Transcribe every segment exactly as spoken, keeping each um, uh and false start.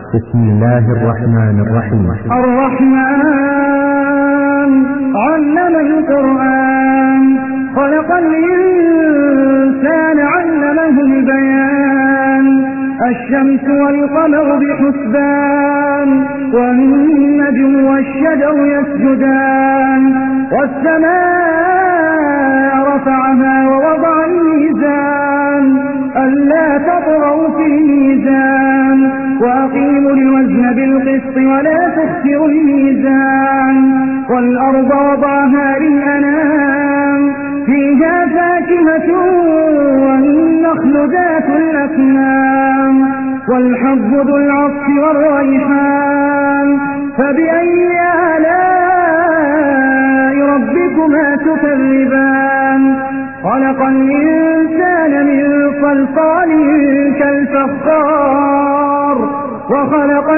بسم الله الرحمن الرحيم. الرحمن علم القرآن خلق الإنسان علمه البيان الشمس والقمر بحسبان والنجم والشجر يسجدان والسماء رفعها ووضع الميزان ألا تطغوا في الميزان وأقيموا الوزن بالقسط ولا تخسروا الميزان والأرض وضعها للأنام فيها فاكهة والنخل ذات الأكمام والحب ذو العصف والريحان فبأي آلاء ربكما تكذبان خلق الإنسان من صلصال كالفخار وخلق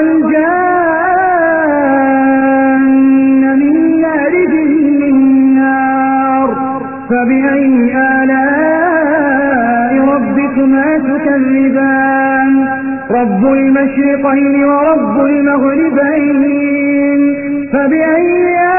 الجان من مارج من نار فبأي آلاء ربكما تكذبان رب المشرقين ورب المغربين فبأي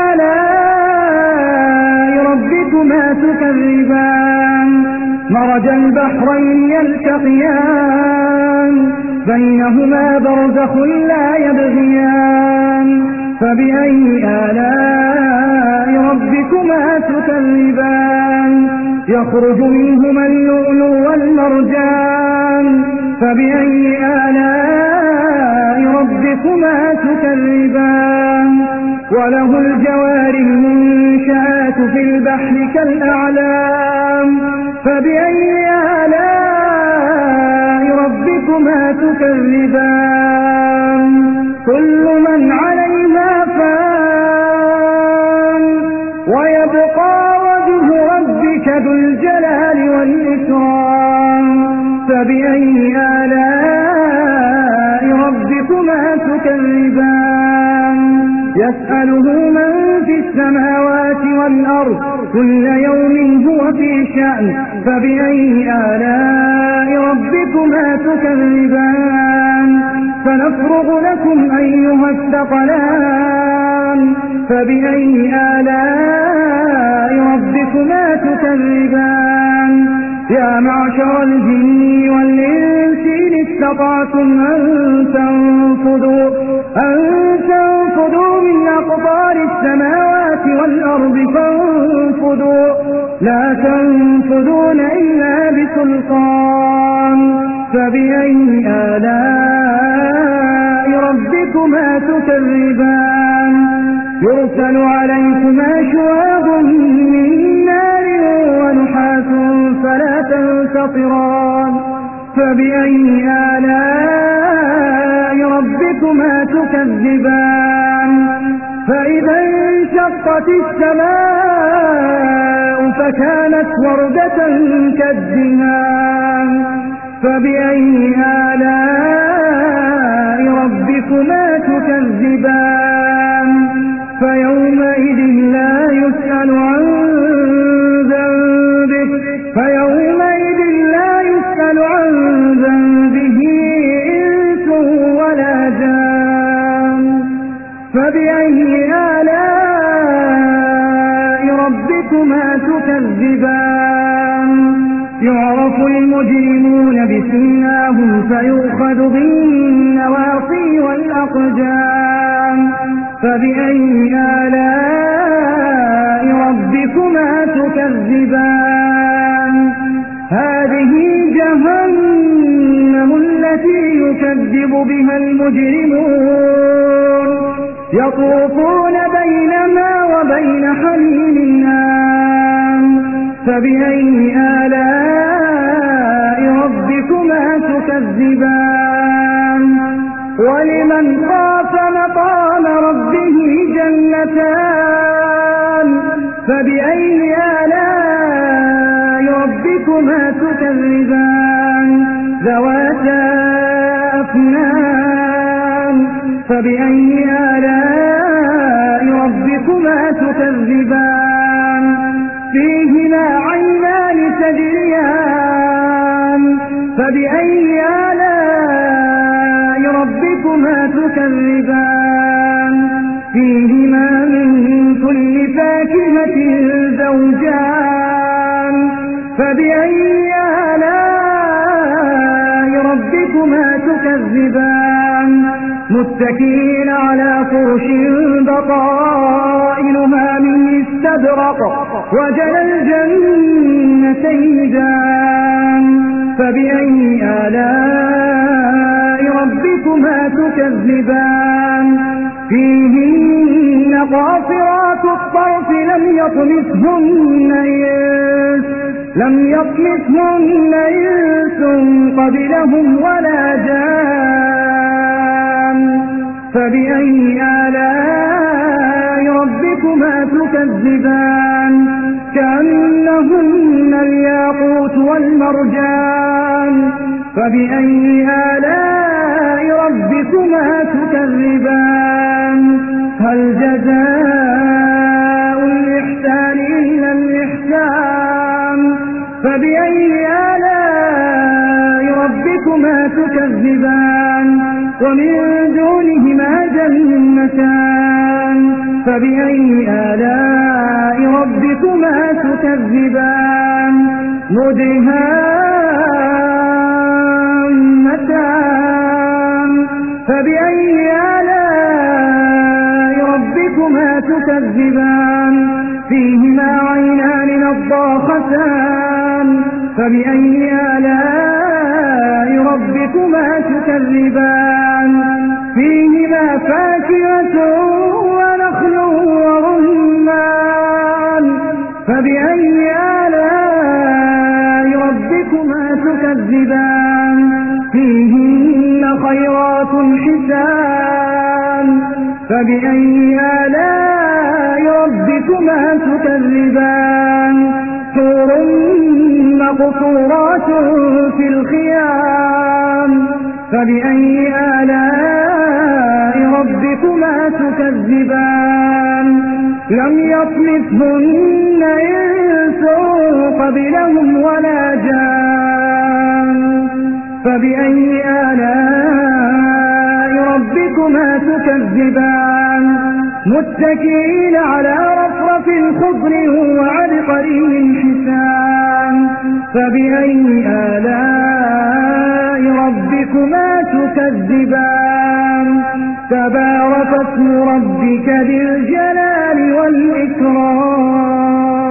آلاء ربكما تكذبان مرج البحرين يلتقيان بينهما برزخ لا يبغيان فبأي آلاء ربكما تكذبان يخرج منهما اللؤلؤ والمرجان فبأي آلاء ربكما تكذبان وله الجوار المنشآت في البحر كالأعلام فبأي آلاء ربكما تكذبان كل من عليها فان ويبقى وجه ربك ذو الجلال والإكرام فبأي آلاء ربكما تكذبان يسأله من في السماوات والأرض كل يوم هو في شأن فبأي آلاء ربكما تكذبان سنفرغ لكم أيها الثقلان فبأي آلاء ربكما تكذبان يا معشر الجن والإنس إن استطعتم أن تنفذوا أن تنفذوا من أقطار السماوات والأرض فانفذوا لا تنفذون إلا بسلطان فبأي آلاء ربكما تكذبان يرسل عليكما شواظ من نار ونحاس فلا تنتصران فبأي آلاء ربكما تكذبان فإذا انشقت السماء فكانت وردة كالدهان فبأي آلاء ربكما تكذبان فيومئذ لا يسأل عن ذنبه فيومئذ لا يسأل عن ذنبه إنس ولا جان فبأي آلاء ربكما تكذبان يعرف المجرمون بسيماهم فيؤخذ بالنواصي والأقدام فبأي آلاء ربكما تكذبان هذه جهنم التي يكذب بها المجرمون يطوفون بينها وبين حميم النار فبأي آلاء ربكما تكذبان ولمن خاف مقام ربه جنتان فبأي آلاء ربكما تكذبان ذواتا أفنان فبأي آلاء ربكما تكذبان فيهما عينان تجريان فبأي آلاء ربكما ربكما تكذبان فيهما من كل فاكهة زوجان فبأي آلاء ربكما تكذبان متكئين على فرش بطائنها من استبرق وجنى الجنتين دان فبأي آلاء ربكما تكذبان فيهن قاصرات الطرف لم يطمثهن إنس لم يطمثهن إنس قبلهم ولا جان فبأي آلاء ربكما تكذبان كأنهن الياقوت والمرجان فبأي آلاء ربكما تكذبان هل جزاء الإحسان إلا الإحسان فبأي آلاء ربكما تكذبان ومن دونهما جنتان فبأي آلاء ربكما تكذبان مدهامتان فبأي آلاء ربكما تكذبان فيهما عينان نضاختان فبأي آلاء ربكما تكذبان فيهما فاكهة ونخل ورمان فبأي آلاء ربكما تكذبان فيهن خيرات حسان فبأي آلاء ربكما تكذبان حور مقصورات في الخيام فبأي آلاء ربكما تكذبان لم يطمثهن إنس قبلهم ولا جان فبأي آلاء ربكما تكذبان متكئين على رفرف خضر وعبقري حسان فبأي آلاء ربكما تكذبان تبارك اسم ربك ذي الجلال والإكرام